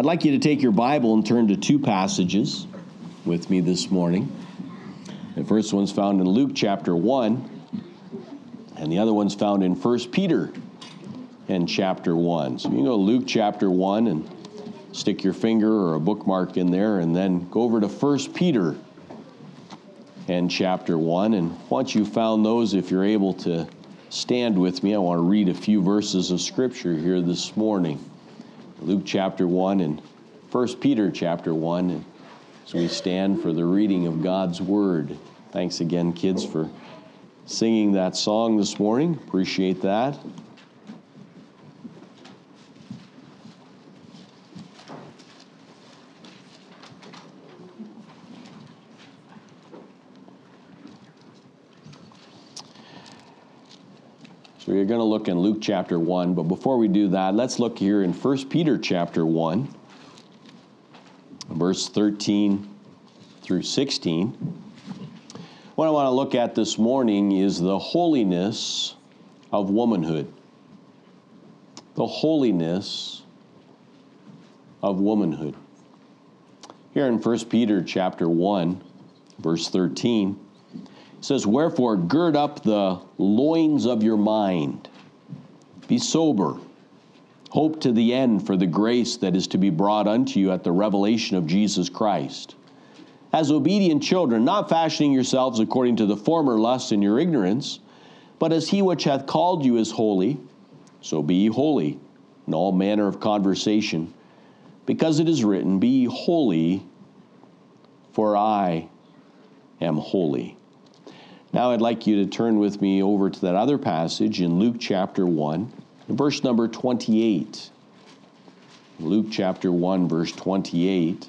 I'd like you to take your Bible and turn to two passages with me this morning. The first one's found in Luke chapter 1, and the other one's found in 1 Peter and chapter 1. So you can go to Luke chapter 1 and stick your finger or a bookmark in there, and then go over to 1 Peter and chapter 1. And once you've found those, if you're able to stand with me, I want to read a few verses of Scripture here this morning. Luke chapter 1 and 1 Peter chapter 1, and as we stand for the reading of God's Word. Thanks again, kids, for singing that song this morning. Appreciate that. So we're going to look in Luke chapter 1, but before we do that, let's look here in 1 Peter chapter 1, verse 13 through 16. What I want to look at this morning is the holiness of womanhood. The holiness of womanhood. Here in 1 Peter chapter 1, verse 13, it says, "Wherefore gird up the loins of your mind. Be sober. Hope to the end for the grace that is to be brought unto you at the revelation of Jesus Christ. As obedient children, not fashioning yourselves according to the former lusts in your ignorance, but as he which hath called you is holy, so be ye holy in all manner of conversation. Because it is written, Be ye holy, for I am holy." Now I'd like you to turn with me over to that other passage in Luke chapter 1, verse number 28. Luke chapter 1, verse 28.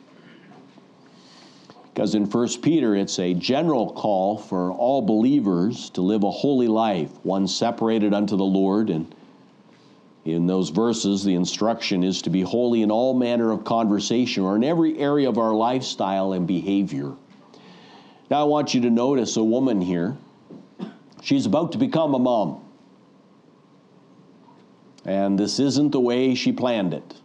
Because in 1 Peter, it's a general call for all believers to live a holy life, one separated unto the Lord. And in those verses, the instruction is to be holy in all manner of conversation, or in every area of our lifestyle and behavior. Now I want you to notice a woman here. She's about to become a mom. And this isn't the way she planned it.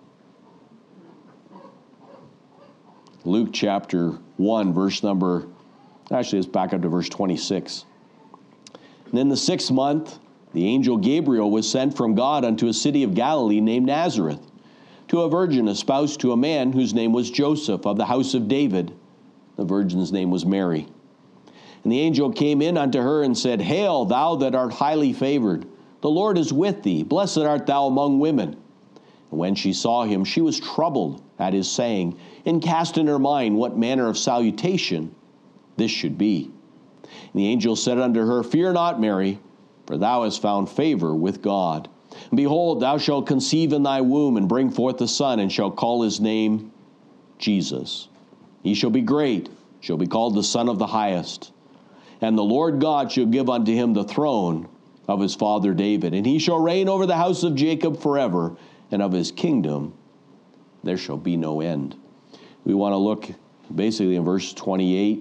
Luke chapter 1, let's back up to verse 26. "And in the 6th month, the angel Gabriel was sent from God unto a city of Galilee named Nazareth, to a virgin espoused to a man whose name was Joseph, of the house of David. The virgin's name was Mary. And the angel came in unto her and said, Hail, thou that art highly favored, the Lord is with thee. Blessed art thou among women. And when she saw him, she was troubled at his saying, and cast in her mind what manner of salutation this should be. And the angel said unto her, Fear not, Mary, for thou hast found favor with God. And behold, thou shalt conceive in thy womb, and bring forth a son, and shalt call his name Jesus. He shall be great, shall be called the Son of the Highest. And the Lord God shall give unto him the throne of his father David, and he shall reign over the house of Jacob forever, and of his kingdom there shall be no end." We want to look basically in verse 28,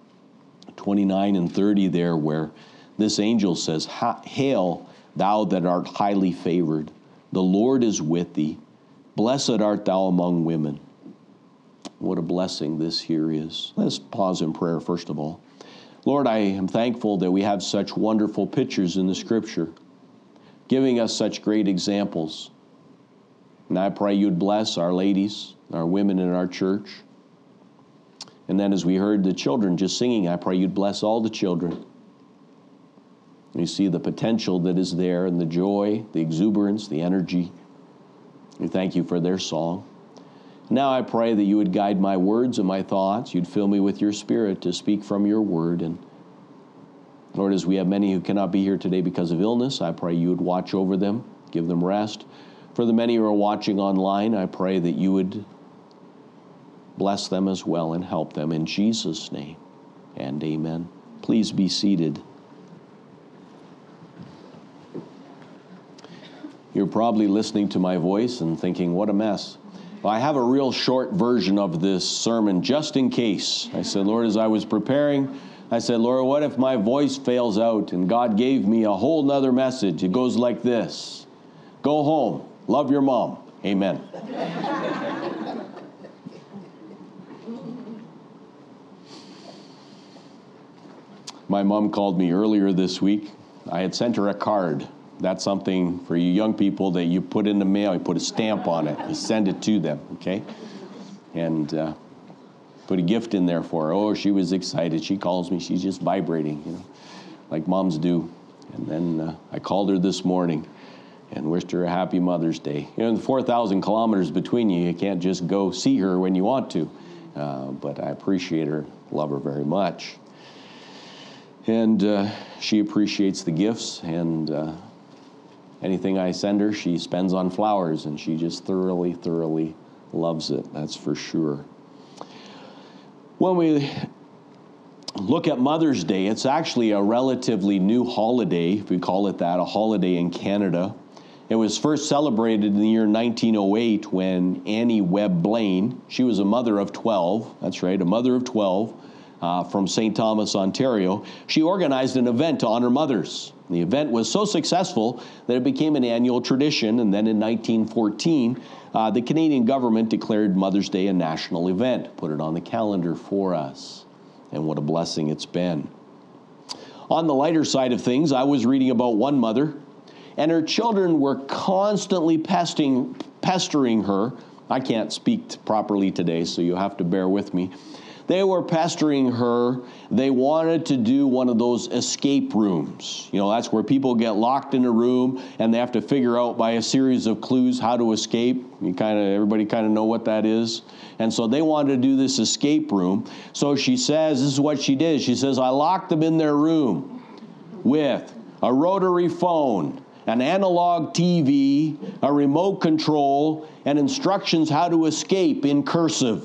29, and 30 there, where this angel says, Hail, thou that art highly favored, the Lord is with thee. Blessed art thou among women. What a blessing this here is. Let's pause in prayer first of all. Lord, I am thankful that we have such wonderful pictures in the Scripture, giving us such great examples. And I pray you'd bless our ladies, our women in our church. And then as we heard the children just singing, I pray you'd bless all the children. You see the potential that is there, and the joy, the exuberance, the energy. We thank you for their song. Now I pray that you would guide my words and my thoughts. You'd fill me with your Spirit to speak from your word. And Lord, as we have many who cannot be here today because of illness, I pray you would watch over them, give them rest. For the many who are watching online, I pray that you would bless them as well and help them in Jesus' name, and amen. Please be seated. You're probably listening to my voice and thinking, what a mess. Well, I have a real short version of this sermon just in case. I said, Lord, as I was preparing, I said, Lord, what if my voice fails out? And God gave me a whole nother message. It goes like this. Go home. Love your mom. Amen. My mom called me earlier this week. I had sent her a card. That's something for you young people that you put in the mail. You put a stamp on it. You send it to them, okay? And put a gift in there for her. Oh, she was excited. She calls me. She's just vibrating, you know, like moms do. And then I called her this morning and wished her a happy Mother's Day. You know, the 4,000 kilometers between you, you can't just go see her when you want to. But I appreciate her, love her very much. And she appreciates the gifts, and anything I send her, she spends on flowers, and she just thoroughly, thoroughly loves it, that's for sure. When we look at Mother's Day, it's actually a relatively new holiday, if we call it that, a holiday in Canada. It was first celebrated in the year 1908 when Annie Webb Blaine, she was a mother of 12, that's right, a mother of 12, from St. Thomas, Ontario. She organized an event to honor mothers. The event was so successful that it became an annual tradition, and then in 1914, the Canadian government declared Mother's Day a national event, put it on the calendar for us, and what a blessing it's been. On the lighter side of things, I was reading about one mother, and her children were constantly pestering her. I can't speak properly today, so you'll have to bear with me. They were pestering her. They wanted to do one of those escape rooms. You know, that's where people get locked in a room and they have to figure out by a series of clues how to escape. Everybody kind of know what that is. And so they wanted to do this escape room. So she says, this is what she did. She says, I locked them in their room with a rotary phone, an analog TV, a remote control, and instructions how to escape in cursive.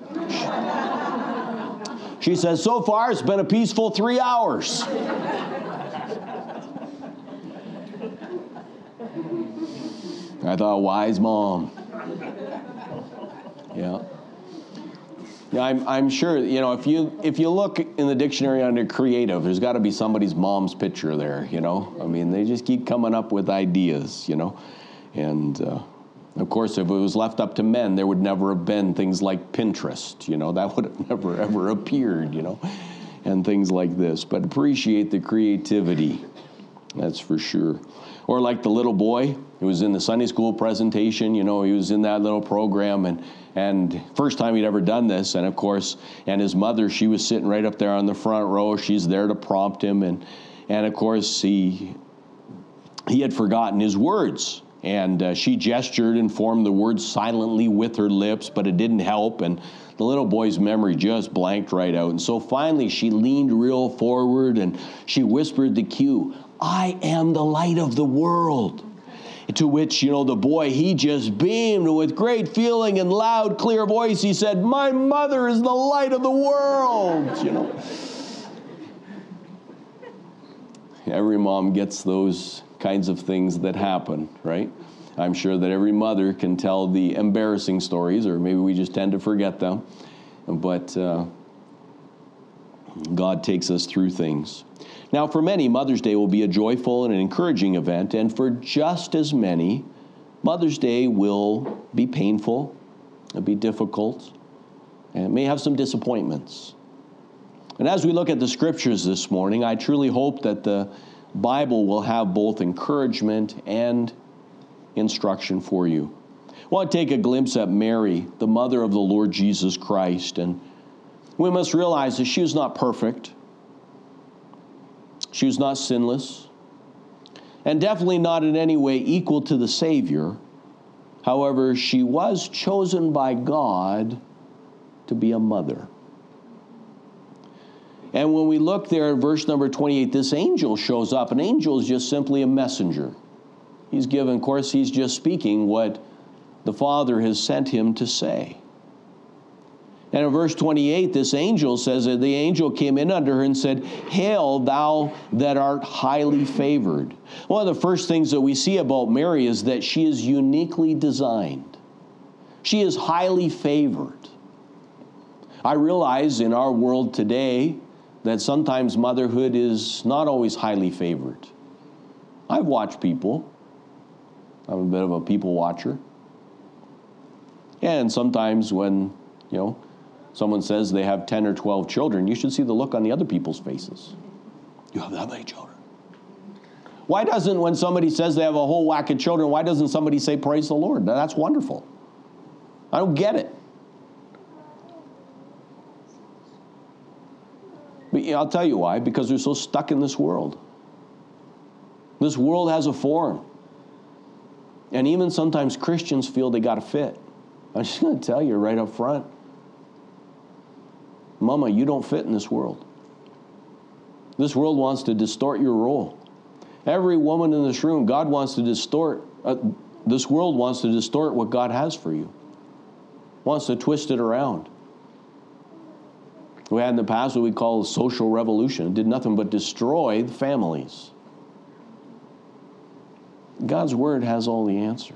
She says, so far it's been a peaceful 3 hours. I thought, wise mom. Yeah. Yeah, I'm sure, you know, if you look in the dictionary under creative, there's got to be somebody's mom's picture there, you know. I mean, they just keep coming up with ideas, you know. And of course, if it was left up to men, there would never have been things like Pinterest, you know. That would have never, ever appeared, you know, and things like this. But appreciate the creativity, that's for sure. Or like the little boy who was in the Sunday school presentation, you know, he was in that little program, and first time he'd ever done this, and of course, and his mother, she was sitting right up there on the front row. She's there to prompt him, and of course, he had forgotten his words. And she gestured and formed the words silently with her lips, but it didn't help. And the little boy's memory just blanked right out. And so finally, she leaned real forward and she whispered the cue, I am the light of the world. To which, you know, the boy, he just beamed with great feeling and loud, clear voice. He said, my mother is the light of the world, you know. Every mom gets those kinds of things that happen, right? I'm sure that every mother can tell the embarrassing stories, or maybe we just tend to forget them. But God takes us through things. Now, for many, Mother's Day will be a joyful and an encouraging event, and for just as many, Mother's Day will be painful, it'll be difficult, and it may have some disappointments. And as we look at the scriptures this morning, I truly hope that the Bible will have both encouragement and instruction for you. I want to take a glimpse at Mary, the mother of the Lord Jesus Christ, and we must realize that she was not perfect. She was not sinless, and definitely not in any way equal to the Savior. However, she was chosen by God to be a mother. And when we look there at verse number 28, this angel shows up. An angel is just simply a messenger. He's given, of course, he's just speaking what the Father has sent him to say. And in verse 28, this angel says that the angel came in unto her and said, Hail, thou that art highly favored. One of the first things that we see about Mary is that she is uniquely designed. She is highly favored. I realize in our world today that sometimes motherhood is not always highly favored. I've watched people. I'm a bit of a people watcher. And sometimes when, you know, someone says they have 10 or 12 children, you should see the look on the other people's faces. You have that many children. Why doesn't, when somebody says they have a whole whack of children, why doesn't somebody say, praise the Lord? Now, that's wonderful. I don't get it. But I'll tell you why. Because they're so stuck in this world. This world has a form. And even sometimes Christians feel they got to fit. I'm just going to tell you right up front. Mama, you don't fit in this world. This world wants to distort your role. Every woman in this room, God wants to distort. This world wants to distort what God has for you. Wants to twist it around. We had in the past what we call a social revolution. It did nothing but destroy the families. God's Word has all the answers.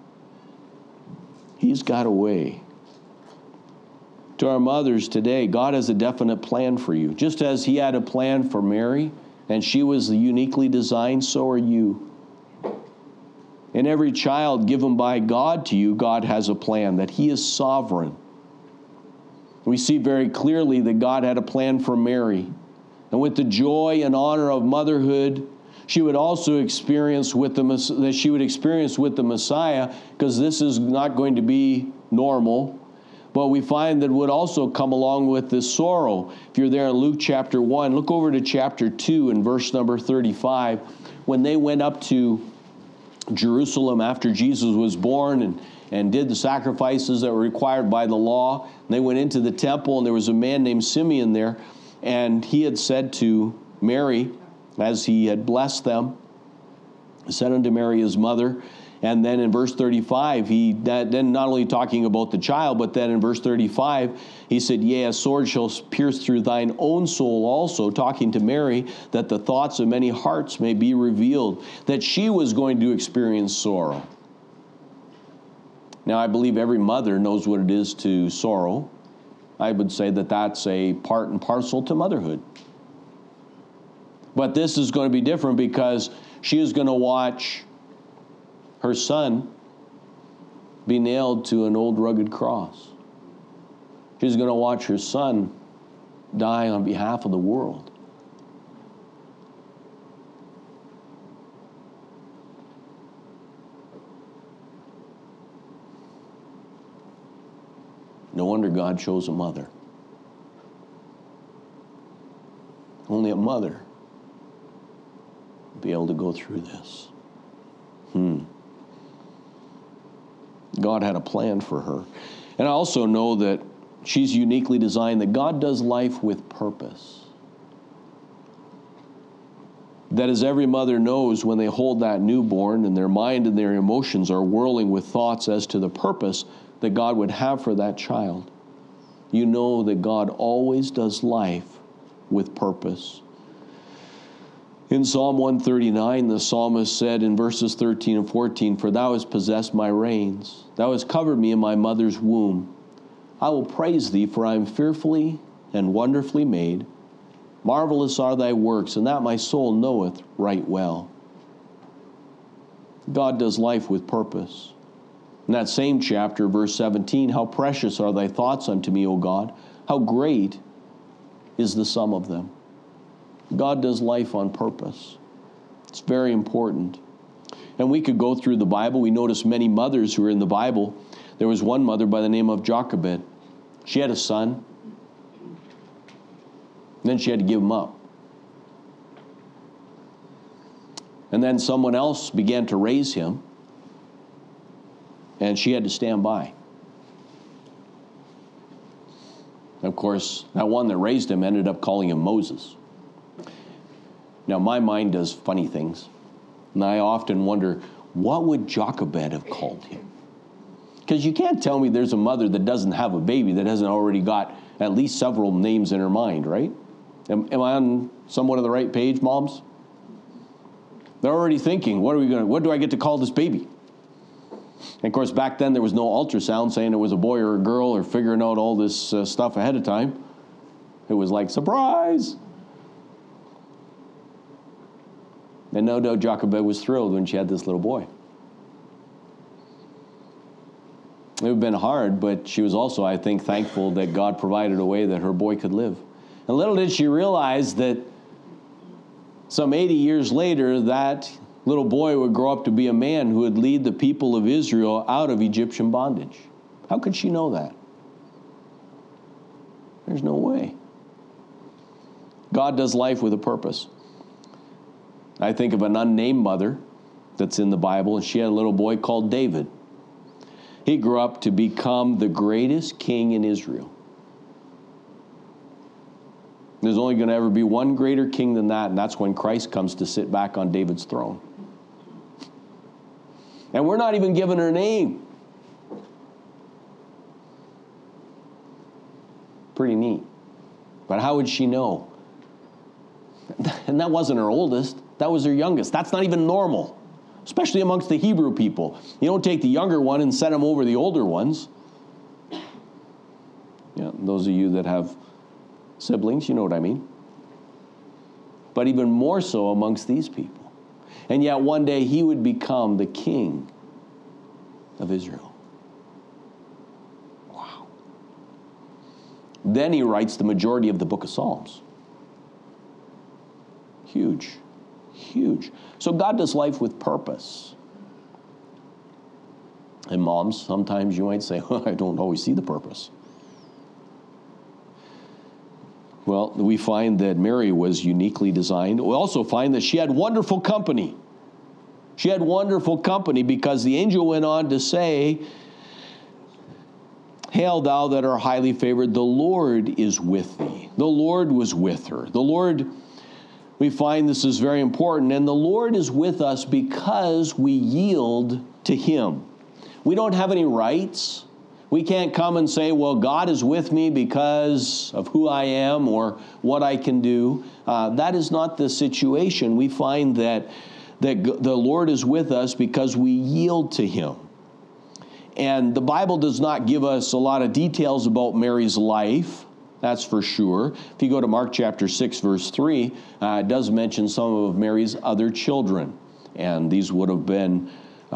He's got a way. To our mothers today, God has a definite plan for you. Just as He had a plan for Mary, and she was uniquely designed, so are you. And every child given by God to you, God has a plan, that He is sovereign. We see very clearly that God had a plan for Mary. And with the joy and honor of motherhood, she would also experience with the Messiah, because this is not going to be normal. But we find that would also come along with this sorrow. If you're there in Luke chapter 1, look over to chapter 2 and verse number 35. When they went up to Jerusalem after Jesus was born and did the sacrifices that were required by the law, they went into the temple, and there was a man named Simeon there, and he had said to Mary, as he had blessed them, said unto Mary his mother. And then in verse 35, then not only talking about the child, but then in verse 35, he said, yea, a sword shall pierce through thine own soul also, talking to Mary, that the thoughts of many hearts may be revealed, that she was going to experience sorrow. Now, I believe every mother knows what it is to sorrow. I would say that that's a part and parcel to motherhood. But this is going to be different, because she is going to watch her son be nailed to an old rugged cross. She's going to watch her son die on behalf of the world. No wonder God chose a mother. Only a mother would be able to go through this. God had a plan for her. And I also know that she's uniquely designed, that God does life with purpose. That, as every mother knows, when they hold that newborn and their mind and their emotions are whirling with thoughts as to the purpose that God would have for that child, you know that God always does life with purpose. In Psalm 139, the psalmist said in verses 13 and 14, for thou hast possessed my reins. Thou hast covered me in my mother's womb. I will praise thee, for I am fearfully and wonderfully made. Marvelous are thy works, and that my soul knoweth right well. God does life with purpose. In that same chapter, verse 17, how precious are thy thoughts unto me, O God. How great is the sum of them. God does life on purpose. It's very important. And we could go through the Bible. We notice many mothers who are in the Bible. There was one mother by the name of Jochebed. She had a son. And then she had to give him up. And then someone else began to raise him. And she had to stand by. And of course, that one that raised him ended up calling him Moses. Now, my mind does funny things. And I often wonder, what would Jochebed have called him? Because you can't tell me there's a mother that doesn't have a baby that hasn't already got at least several names in her mind, right? Am I on somewhat of the right page, moms? They're already thinking, what do I get to call this baby? And of course, back then there was no ultrasound saying it was a boy or a girl or figuring out all this stuff ahead of time. It was like, surprise! And no doubt Jochebed was thrilled when she had this little boy. It would have been hard, but she was also, I think, thankful that God provided a way that her boy could live. And little did she realize that some 80 years later, that little boy would grow up to be a man who would lead the people of Israel out of Egyptian bondage. How could she know that? There's no way. God does life with a purpose. I think of an unnamed mother that's in the Bible, and she had a little boy called David. He grew up to become the greatest king in Israel. There's only going to ever be one greater king than that, and that's when Christ comes to sit back on David's throne. And we're not even given her name. Pretty neat. But how would she know? And that wasn't her oldest. That was her youngest. That's not even normal, especially amongst the Hebrew people. You don't take the younger one and set him over the older ones. Yeah, those of you that have siblings, you know what I mean. But even more so amongst these people. And yet one day he would become the king of Israel. Wow. Then he writes the majority of the book of Psalms. Huge. Huge. So God does life with purpose. And moms, sometimes you might say, I don't always see the purpose. Well, we find that Mary was uniquely designed. We also find that she had wonderful company. She had wonderful company because the angel went on to say, Hail thou that art highly favored, the Lord is with thee. The Lord was with her. The Lord, we find this is very important, and the Lord is with us because we yield to Him. We don't have any rights. We can't come and say, well, God is with me because of who I am or what I can do. That is not the situation. We find that the Lord is with us because we yield to Him. And the Bible does not give us a lot of details about Mary's life, that's for sure. If you go to Mark chapter 6, verse 3, it does mention some of Mary's other children. And these would have been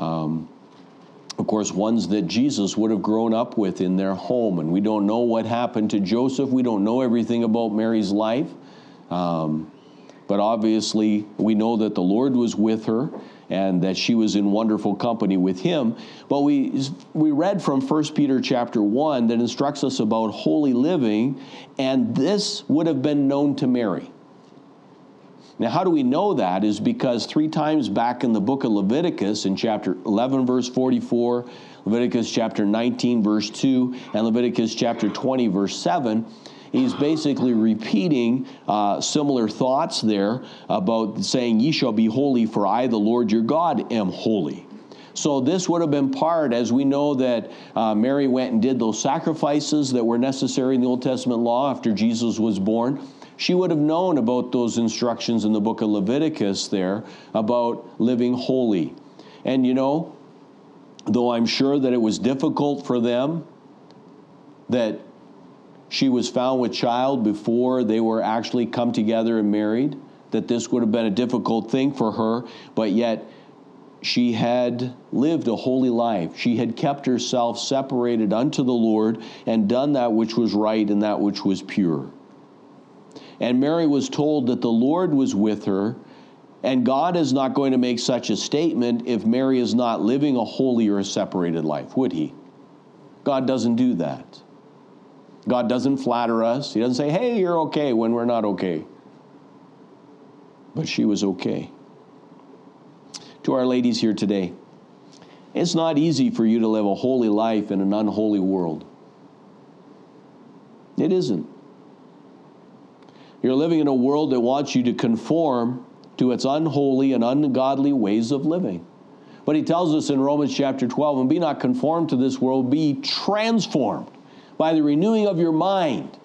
of course, ones that Jesus would have grown up with in their home. And we don't know what happened to Joseph. We don't know everything about Mary's life. But obviously, we know that the Lord was with her and that she was in wonderful company with Him. But we read from 1 Peter chapter 1 that instructs us about holy living, and this would have been known to Mary. Now, how do we know that? Is because 3 times back in the book of Leviticus, in chapter 11, verse 44, Leviticus chapter 19, verse 2, and Leviticus chapter 20, verse 7, he's basically repeating similar thoughts there about saying, Ye shall be holy, for I, the Lord your God, am holy. So this would have been part, as we know that Mary went and did those sacrifices that were necessary in the Old Testament law after Jesus was born. She would have known about those instructions in the book of Leviticus there about living holy. And you know, though I'm sure that it was difficult for them, that she was found with child before they were actually come together and married, that this would have been a difficult thing for her, but yet she had lived a holy life. She had kept herself separated unto the Lord and done that which was right and that which was pure. And Mary was told that the Lord was with her, and God is not going to make such a statement if Mary is not living a holy or a separated life, would He? God doesn't do that. God doesn't flatter us. He doesn't say, hey, you're okay, when we're not okay. But she was okay. To our ladies here today, it's not easy for you to live a holy life in an unholy world. It isn't. You're living in a world that wants you to conform to its unholy and ungodly ways of living. But He tells us in Romans chapter 12, and be not conformed to this world, be transformed by the renewing of your mind.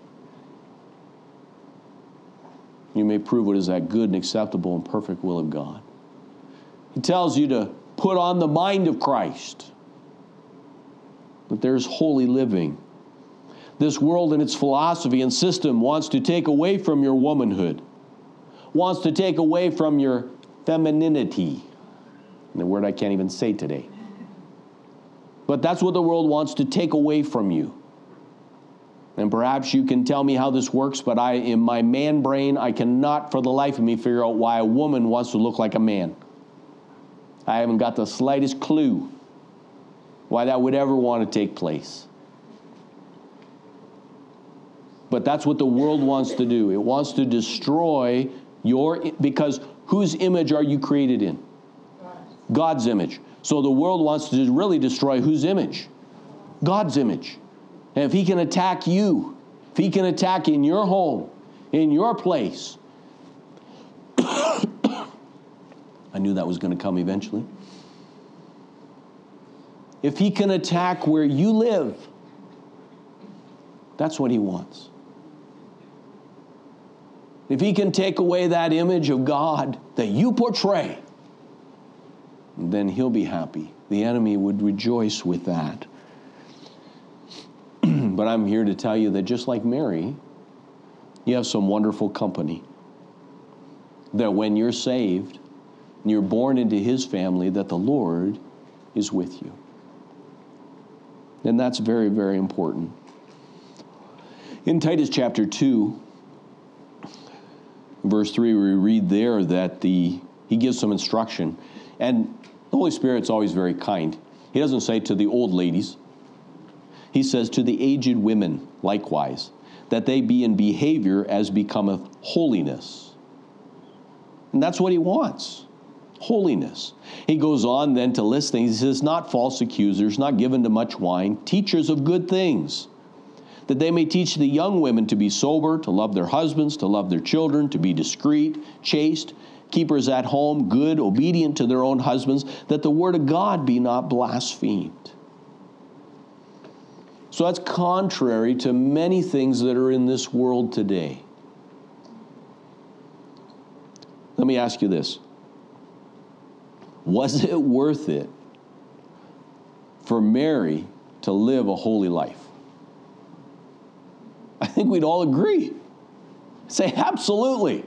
You may prove what is that good and acceptable and perfect will of God. He tells you to put on the mind of Christ. That there's holy living. This world and its philosophy and system wants to take away from your womanhood, wants to take away from your femininity, the word I can't even say today. But that's what the world wants to take away from you. And perhaps you can tell me how this works, but in my man brain, I cannot for the life of me figure out why a woman wants to look like a man. I haven't got the slightest clue why that would ever want to take place. But that's what the world wants to do. It wants to destroy because whose image are you created in? God's image. So the world wants to really destroy whose image? God's image. And if he can attack you, if he can attack in your home, in your place, I knew that was going to come eventually. If he can attack where you live, that's what he wants. If he can take away that image of God that you portray, then he'll be happy. The enemy would rejoice with that. But I'm here to tell you that just like Mary, you have some wonderful company. That when you're saved, and you're born into his family, that the Lord is with you. And that's very, very important. In Titus chapter 2, verse 3, we read there that he gives some instruction. And the Holy Spirit's always very kind. He doesn't say to the old ladies. He says to the aged women likewise, that they be in behavior as becometh holiness. And that's what he wants. Holiness. He goes on then to list things. He says, not false accusers, not given to much wine, teachers of good things, that they may teach the young women to be sober, to love their husbands, to love their children, to be discreet, chaste, keepers at home, good, obedient to their own husbands, that the word of God be not blasphemed. So that's contrary to many things that are in this world today. Let me ask you this. Was it worth it for Mary to live a holy life? I think we'd all agree. Say absolutely.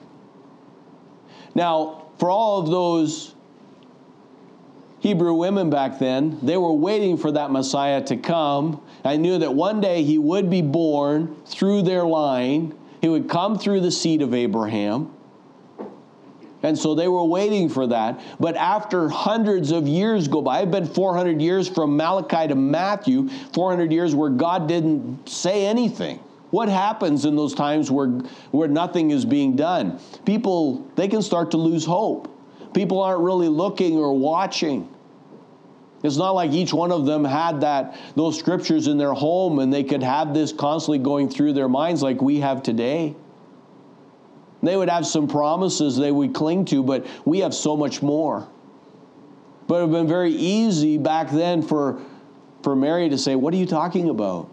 Now, for all of those Hebrew women back then, they were waiting for that Messiah to come. I knew that one day he would be born through their line. He would come through the seed of Abraham. And so they were waiting for that. But after hundreds of years go by, it's been 400 years from Malachi to Matthew, 400 years where God didn't say anything. What happens in those times where nothing is being done? People, they can start to lose hope. People aren't really looking or watching. It's not like each one of them had those scriptures in their home and they could have this constantly going through their minds like we have today. They would have some promises they would cling to, but we have so much more. But it would have been very easy back then for Mary to say, what are you talking about?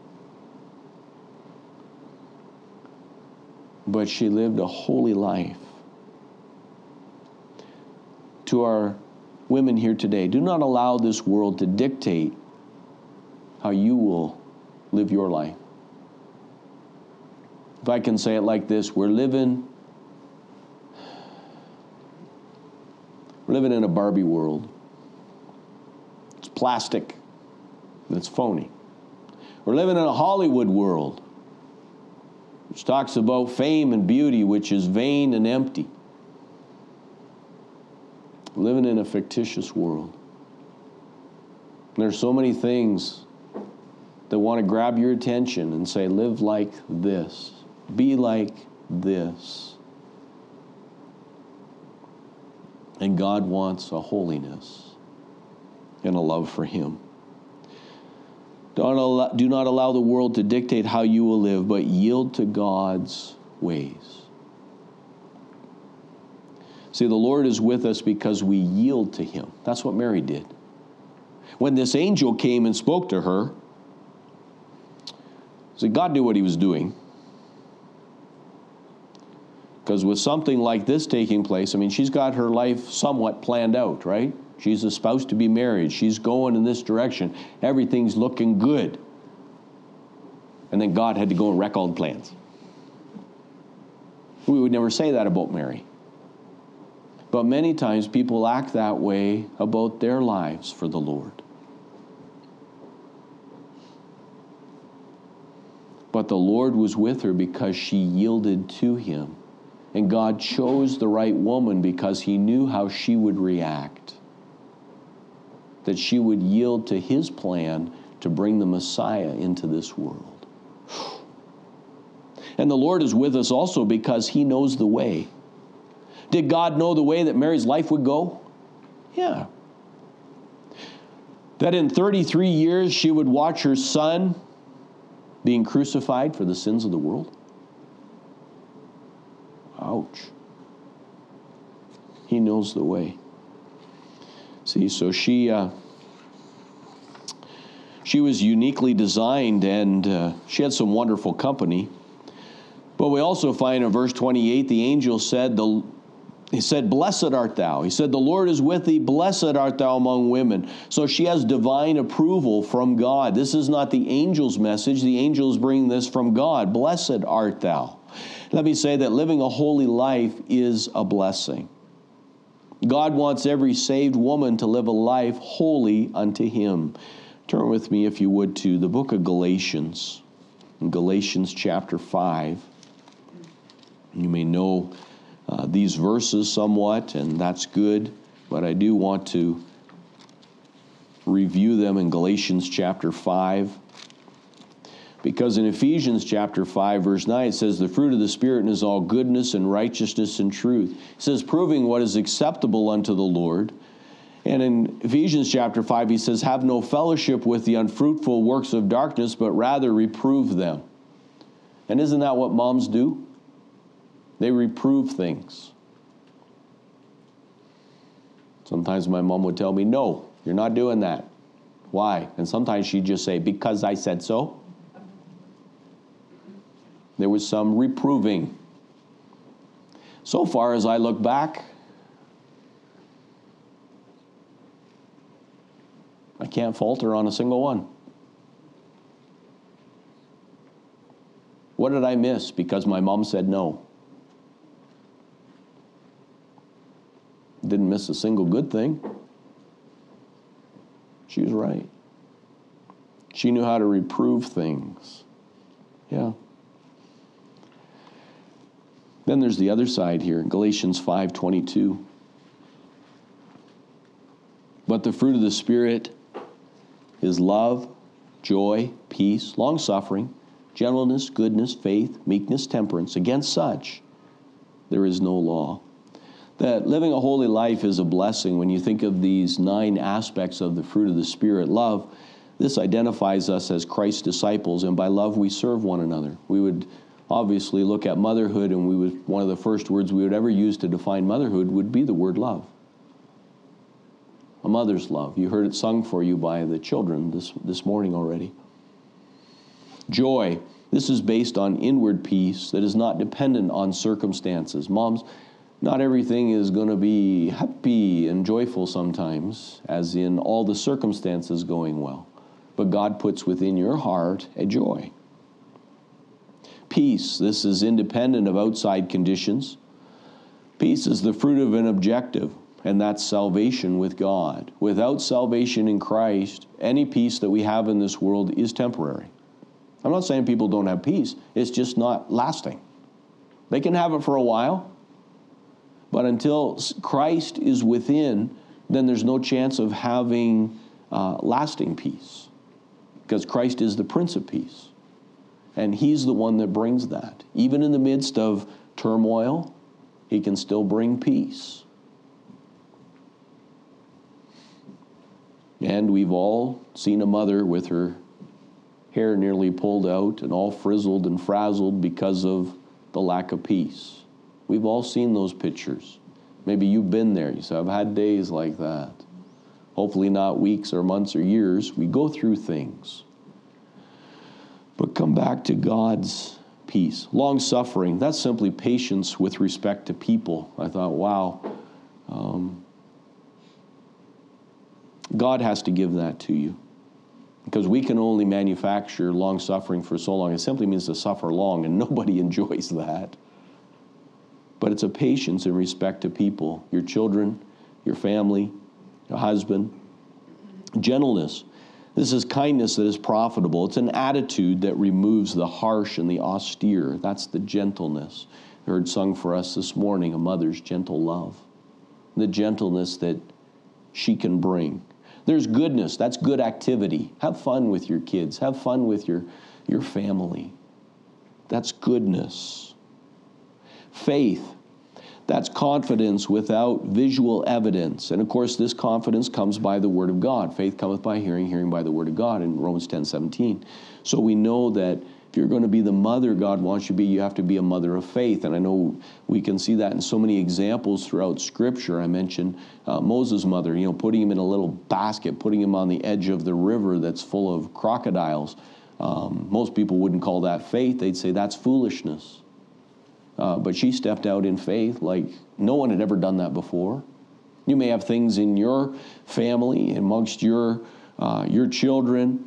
But she lived a holy life. To our women here today, do not allow this world to dictate how you will live your life. If I can say it like this, we're living in a Barbie world. It's plastic. It's phony. We're living in a Hollywood world, which talks about fame and beauty, which is vain and empty. We're living in a fictitious world. There's so many things that want to grab your attention and say, live like this. Be like this. And God wants a holiness and a love for him. Do not allow the world to dictate how you will live, but yield to God's ways. See, the Lord is with us because we yield to him. That's what Mary did. When this angel came and spoke to her, see, God knew what he was doing. Because with something like this taking place, I mean, she's got her life somewhat planned out, right? She's espoused to be married. She's going in this direction. Everything's looking good. And then God had to go and wreck all the plans. We would never say that about Mary. But many times people act that way about their lives for the Lord. But the Lord was with her because she yielded to him. And God chose the right woman because he knew how she would react. That she would yield to his plan to bring the Messiah into this world. And the Lord is with us also because he knows the way. Did God know the way that Mary's life would go? Yeah. That in 33 years she would watch her son being crucified for the sins of the world? Ouch. He knows the way. See, so she was uniquely designed, and she had some wonderful company. But we also find in verse 28, the angel said, he said, "Blessed art thou." He said, "The Lord is with thee. Blessed art thou among women." So she has divine approval from God. This is not the angel's message. The angel is bringing this from God. Blessed art thou. Let me say that living a holy life is a blessing. God wants every saved woman to live a life holy unto him. Turn with me, if you would, to the book of Galatians. In Galatians chapter 5. You may know these verses somewhat, and that's good, but I do want to review them in Galatians chapter 5. Because in Ephesians chapter 5, verse 9, it says, "The fruit of the Spirit is all goodness and righteousness and truth." It says, proving what is acceptable unto the Lord. And in Ephesians chapter 5, he says, "Have no fellowship with the unfruitful works of darkness, but rather reprove them." And isn't that what moms do? They reprove things. Sometimes my mom would tell me, "No, you're not doing that." Why? And sometimes she'd just say, "Because I said so." There was some reproving. So far as I look back, I can't falter on a single one. What did I miss because my mom said no? Didn't miss a single good thing. She was right. She knew how to reprove things. Yeah. Then there's the other side here, Galatians 5:22. "But the fruit of the Spirit is love, joy, peace, long-suffering, gentleness, goodness, faith, meekness, temperance. Against such there is no law." That living a holy life is a blessing when you think of these 9 aspects of the fruit of the Spirit. Love, this identifies us as Christ's disciples, and by love we serve one another. We would obviously look at motherhood, and one of the first words we would ever use to define motherhood would be the word love. A mother's love. You heard it sung for you by the children this morning already. Joy. This is based on inward peace that is not dependent on circumstances. Moms, not everything is going to be happy and joyful sometimes, as in all the circumstances going well. But God puts within your heart a joy. Peace. This is independent of outside conditions. Peace is the fruit of an objective, and that's salvation with God. Without salvation in Christ, any peace that we have in this world is temporary. I'm not saying people don't have peace. It's just not lasting. They can have it for a while, but until Christ is within, then there's no chance of having lasting peace, because Christ is the Prince of Peace. And he's the one that brings that. Even in the midst of turmoil, he can still bring peace. And we've all seen a mother with her hair nearly pulled out and all frizzled and frazzled because of the lack of peace. We've all seen those pictures. Maybe you've been there. You say, "I've had days like that." Hopefully not weeks or months or years. We go through things. But come back to God's peace. Long-suffering, that's simply patience with respect to people. I thought, wow. God has to give that to you. Because we can only manufacture long-suffering for so long. It simply means to suffer long, and nobody enjoys that. But it's a patience in respect to people, your children, your family, your husband. Gentleness. This is kindness that is profitable. It's an attitude that removes the harsh and the austere. That's the gentleness. I heard sung for us this morning, a mother's gentle love. The gentleness that she can bring. There's goodness. That's good activity. Have fun with your kids. Have fun with your family. That's goodness. Faith. That's confidence without visual evidence. And of course, this confidence comes by the Word of God. Faith cometh by hearing, hearing by the Word of God in Romans 10:17. So we know that if you're going to be the mother God wants you to be, you have to be a mother of faith. And I know we can see that in so many examples throughout Scripture. I mentioned Moses' mother, putting him in a little basket, putting him on the edge of the river that's full of crocodiles. Most people wouldn't call that faith. They'd say that's foolishness. But she stepped out in faith like no one had ever done that before. You may have things in your family, amongst your children,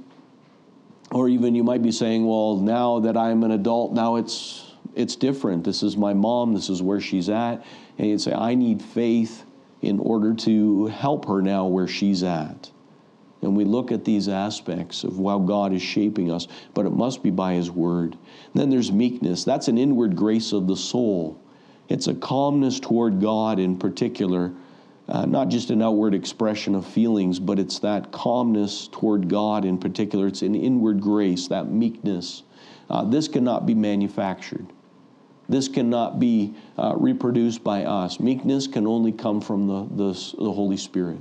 or even you might be saying, well, now that I'm an adult, now it's different. This is my mom. This is where she's at. And you'd say, I need faith in order to help her now where she's at. And we look at these aspects of how God is shaping us, but it must be by His Word. And then there's meekness. That's an inward grace of the soul. It's a calmness toward God in particular, not just an outward expression of feelings, but it's that calmness toward God in particular. It's an inward grace, that meekness. This cannot be manufactured. This cannot be reproduced by us. Meekness can only come from the Holy Spirit.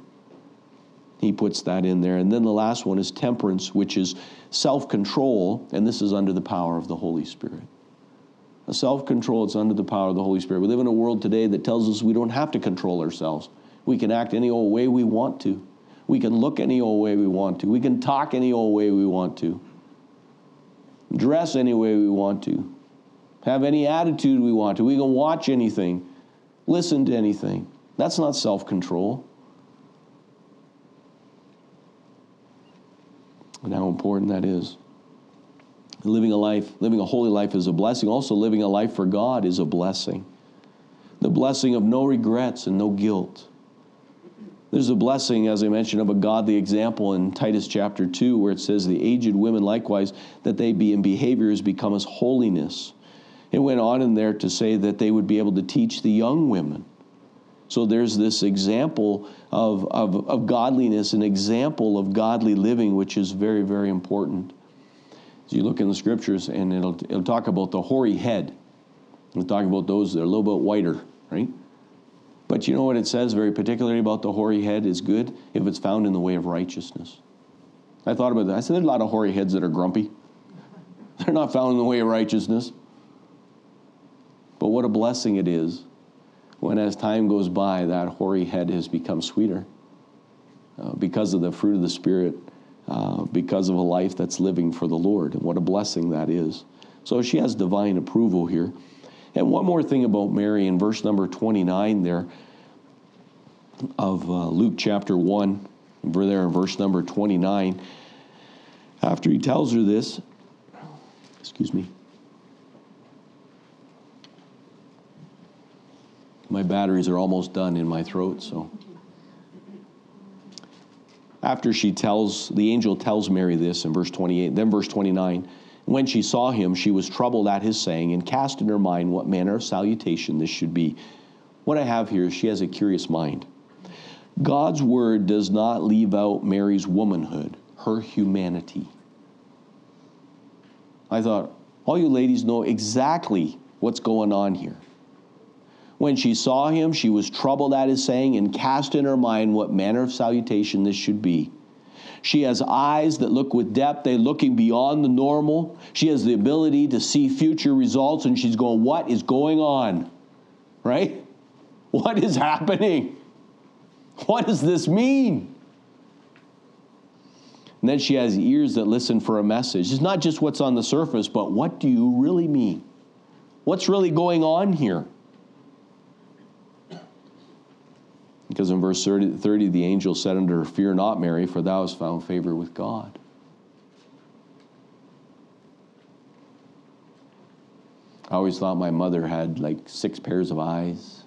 He puts that in there. And then the last one is temperance, which is self-control, and this is under the power of the Holy Spirit. Self-control, it's under the power of the Holy Spirit. We live in a world today that tells us we don't have to control ourselves. We can act any old way we want to. We can look any old way we want to. We can talk any old way we want to. Dress any way we want to. Have any attitude we want to. We can watch anything. Listen to anything. That's not self-control. And how important that is. Living a holy life is a blessing. Also, living a life for God is a blessing. The blessing of no regrets and no guilt. There's a blessing, as I mentioned, of a godly example in Titus chapter 2, where it says, the aged women likewise, that they be in behaviors become as holiness. It went on in there to say that they would be able to teach the young women. So there's this example of godliness, an example of godly living, which is very, very important. As you look in the Scriptures, and it'll talk about the hoary head. It'll talk about those that are a little bit whiter, right? But you know what it says very particularly about the hoary head is good if it's found in the way of righteousness. I thought about that. I said, there's a lot of hoary heads that are grumpy. They're not found in the way of righteousness. But what a blessing it is when, as time goes by, that hoary head has become sweeter because of the fruit of the Spirit, because of a life that's living for the Lord. And what a blessing that is. So she has divine approval here. And one more thing about Mary in verse number 29 there of Luke chapter 1, over there in verse number 29, after he tells her this, my batteries are almost done in my throat, so. After the angel tells Mary this in verse 28, then verse 29, when she saw him, she was troubled at his saying and cast in her mind what manner of salutation this should be. What I have here is she has a curious mind. God's word does not leave out Mary's womanhood, her humanity. I thought, all you ladies know exactly what's going on here. When she saw him, she was troubled at his saying and cast in her mind what manner of salutation this should be. She has eyes that look with depth. They're looking beyond the normal. She has the ability to see future results, and she's going, what is going on? Right? What is happening? What does this mean? And then she has ears that listen for a message. It's not just what's on the surface, but what do you really mean? What's really going on here? Because in verse 30, the angel said unto her, fear not, Mary, for thou hast found favor with God. I always thought my mother had like 6 pairs of eyes.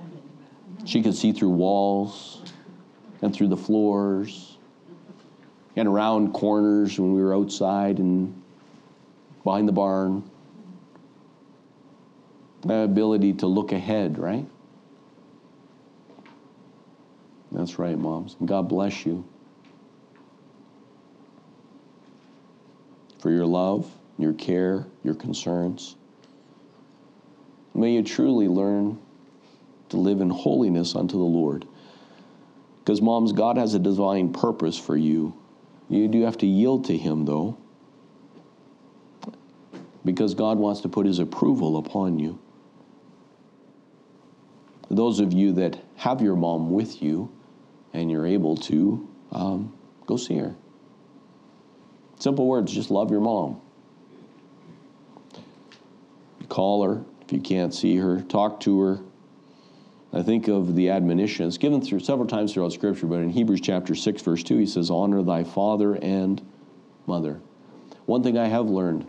She could see through walls and through the floors. and around corners when we were outside and behind the barn. The ability to look ahead, right? That's right, moms. And God bless you for your love, your care, your concerns. May you truly learn to live in holiness unto the Lord. Because, moms, God has a divine purpose for you. You do have to yield to Him, though, because God wants to put His approval upon you. Those of you that have your mom with you and you're able to, go see her. Simple words, just love your mom. Call her if you can't see her. Talk to her. I think of the admonition. It's given through several times throughout Scripture, but in Hebrews chapter 6, verse 2, he says, honor thy father and mother. One thing I have learned,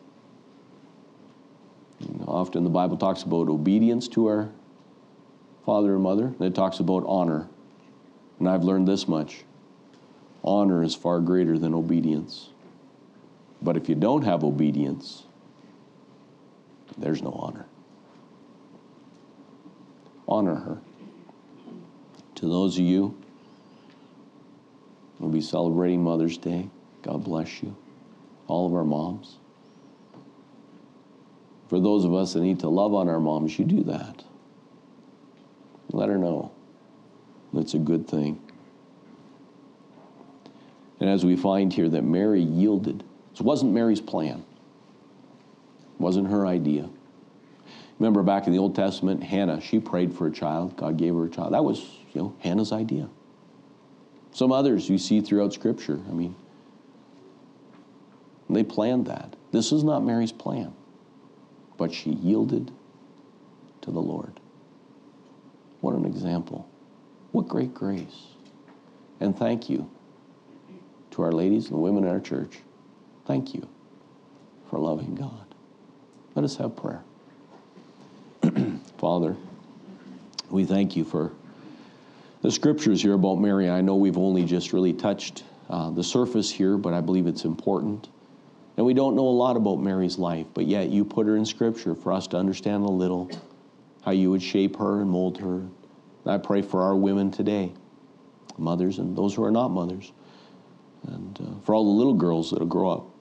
often the Bible talks about obedience to our father and mother, and it talks about honor. And I've learned this much. Honor is far greater than obedience. But if you don't have obedience, there's no honor. Honor her. To those of you who will be celebrating Mother's Day, God bless you. All of our moms. For those of us that need to love on our moms, you do that. Let her know. That's a good thing. And as we find here that Mary yielded, it wasn't Mary's plan. It wasn't her idea. Remember back in the Old Testament, Hannah, she prayed for a child. God gave her a child. That was, Hannah's idea. Some others you see throughout Scripture, they planned that. This is not Mary's plan. But she yielded to the Lord. What an example. What great grace. And thank you to our ladies and the women in our church. Thank you for loving God. Let us have prayer. Father, we thank you for the Scriptures here about Mary. I know we've only just really touched the surface here, but I believe it's important. And we don't know a lot about Mary's life, but yet you put her in Scripture for us to understand a little how you would shape her and mold her. And I pray for our women today, mothers and those who are not mothers, and for all the little girls that will grow up.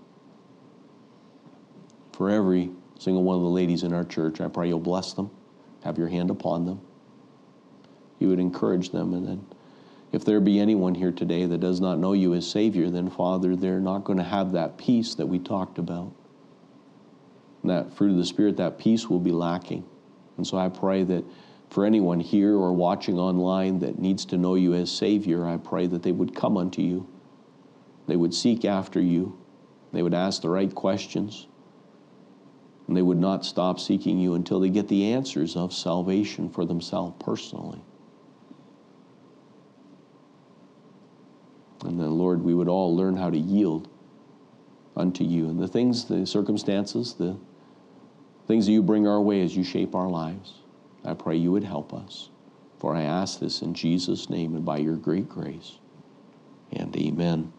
For every single one of the ladies in our church, I pray you'll bless them, have your hand upon them. You would encourage them, and then if there be anyone here today that does not know you as Savior, then Father, they're not going to have that peace that we talked about. And that fruit of the Spirit, that peace will be lacking. And so I pray that for anyone here or watching online that needs to know you as Savior, I pray that they would come unto you. They would seek after you. They would ask the right questions. And they would not stop seeking you until they get the answers of salvation for themselves personally. And then, Lord, we would all learn how to yield unto you. And the things, the circumstances, the things that you bring our way as you shape our lives, I pray you would help us. For I ask this in Jesus' name and by your great grace. And amen.